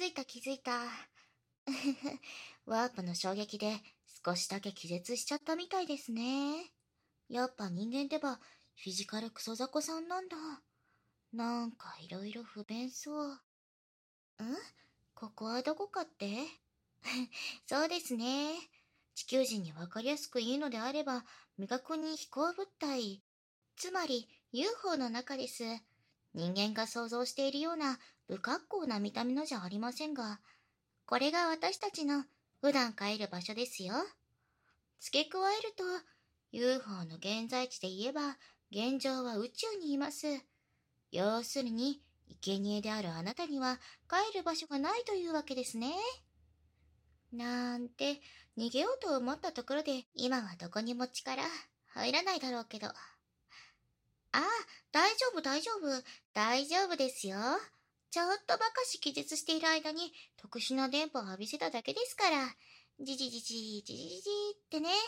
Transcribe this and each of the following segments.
気づいた。ワープの衝撃で少しだけ気絶しちゃったみたいですね。やっぱ人間ってばフィジカルクソ雑魚さんなんだ。なんかいろいろ不便そう。ここはどこかってそうですね。地球人にわかりやすく言うのであれば、未確認飛行物体、つまり UFO の中です。人間が想像しているような不格好な見た目のじゃありませんが、これが私たちの普段帰る場所ですよ。付け加えると、UFO の現在地で言えば、現状は宇宙にいます。要するに、生贄であるあなたには帰る場所がないというわけですね。なんて、逃げようと思ったところで、今はどこにも力入らないだろうけど。ああ、大丈夫、大丈夫、大丈夫ですよ。ちょっとばかし気絶している間に特殊な電波を浴びせただけですから。じじじじじじじってね。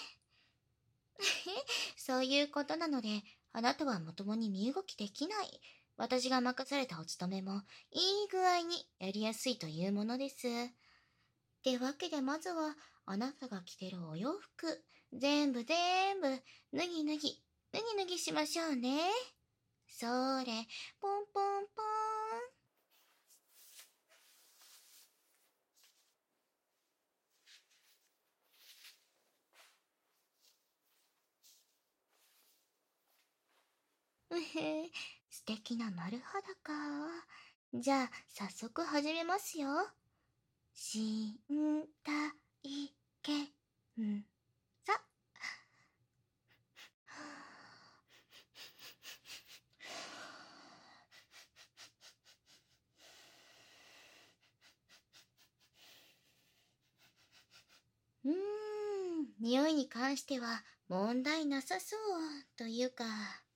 そういうことなので、あなたはまともに身動きできない。私が任されたお勤めも、いい具合にやりやすいというものです。ってわけでまずは、あなたが着てるお洋服、全部、脱ぎしましょうね。それ、ポンポンポーン。素敵な丸裸か。じゃあ、早速始めますよ。身体検査。匂いに関しては問題なさそうというか、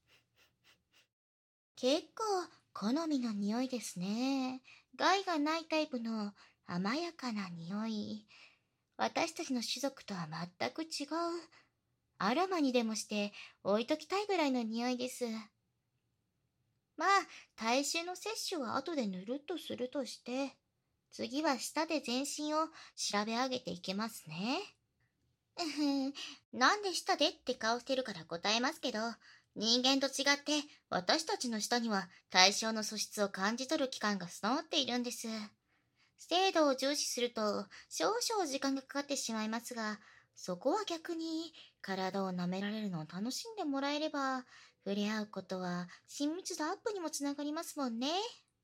結構好みの匂いですね。害がないタイプの甘やかな匂い。私たちの種族とは全く違う。アロマにでもして置いときたいぐらいの匂いです。まあ、体臭の摂取は後でぬるっとするとして、次は舌で全身を調べ上げていきますね。なんで舌でって顔してるから答えますけど、人間と違って私たちの舌には対象の素質を感じ取る器官が備わっているんです。精度を重視すると少々時間がかかってしまいますが、そこは逆に体を舐められるのを楽しんでもらえれば、触れ合うことは親密度アップにもつながりますもんね。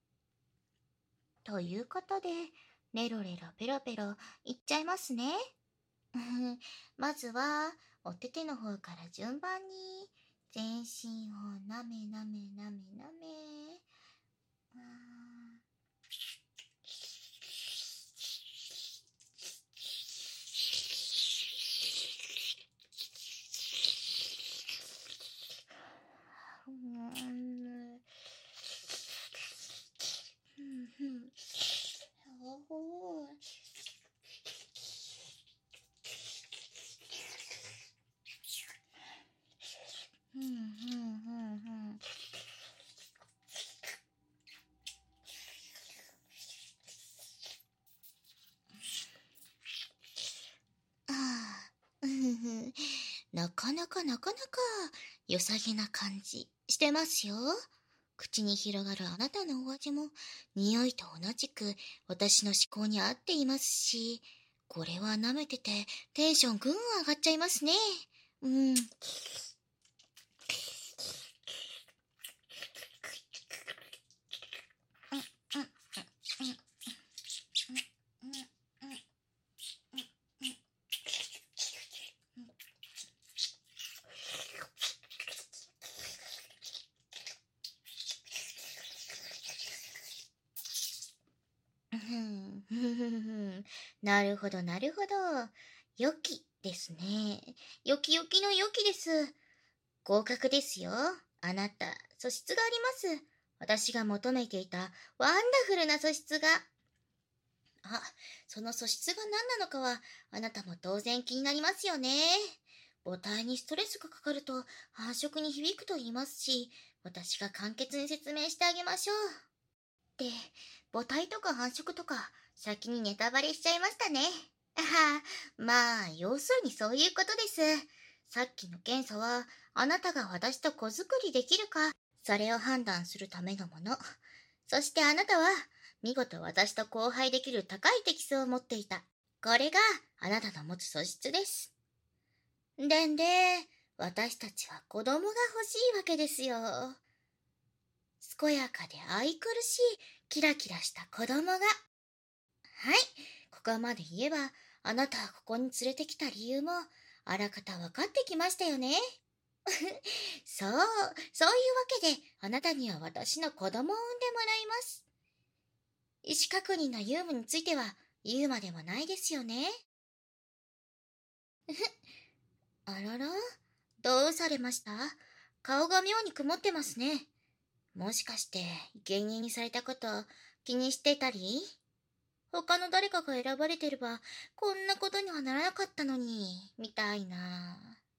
ということで、レロレロペロペロいっちゃいますね。まずは、お手手の方から順番に、全身をなめなめなめなめ。なかなか良さげな感じしてますよ。口に広がるあなたのお味も匂いと同じく私の思考に合っていますし、これは舐めててテンションぐん上がっちゃいますね。なるほど、なるほど。良きですね。良き良きの良きです。合格ですよ。あなた、素質があります。私が求めていたワンダフルな素質が。あ、その素質が何なのかは、あなたも当然気になりますよね。母体にストレスがかかると繁殖に響くと言いますし、私が簡潔に説明してあげましょう。 て、母体とか繁殖とか、先にネタバレしちゃいましたね。まあ、要するにそういうことです。さっきの検査は、あなたが私と子作りできるか、それを判断するためのもの。そしてあなたは、見事私と交配できる高い適性を持っていた。これがあなたの持つ素質です。私たちは子供が欲しいわけですよ。健やかで愛くるしい、キラキラした子供が。はい、ここまで言えば、あなたはここに連れてきた理由も、あらかた分かってきましたよね。そういうわけで、あなたには私の子供を産んでもらいます。意思確認の有無については、言うまでもないですよね。あらら、どうされました？顔が妙に曇ってますね。もしかして、芸人にされたこと気にしてたり？他の誰かが選ばれてれば、こんなことにはならなかったのに、みたいな。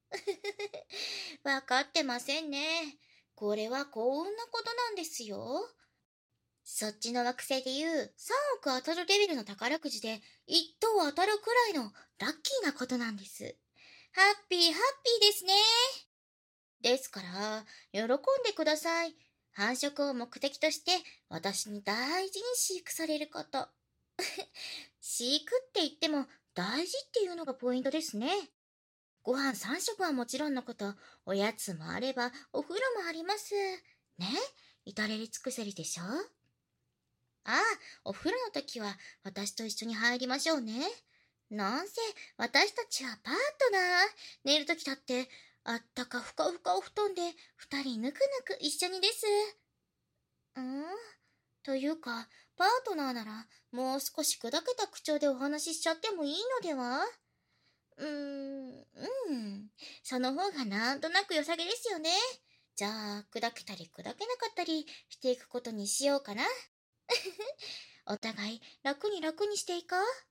わかってませんね。これは幸運なことなんですよ。そっちの惑星でいう3億当たるレベルの宝くじで1等当たるくらいのラッキーなことなんです。ハッピーですね。ですから、喜んでください。繁殖を目的として私に大事に飼育されること。飼育って言っても大事っていうのがポイントですね。ご飯3食はもちろんのこと、おやつもあればお風呂もあります。ね、至れり尽くせりでしょ？ああ、お風呂の時は私と一緒に入りましょうね。なんせ私たちはパートナー。寝る時だってあったかふかふかお布団で二人ぬくぬく一緒にです。というか、パートナーならもう少し砕けた口調でお話ししちゃってもいいのでは？その方がなんとなく良さげですよね。じゃあ、砕けたり砕けなかったりしていくことにしようかな。お互い楽にしていこう。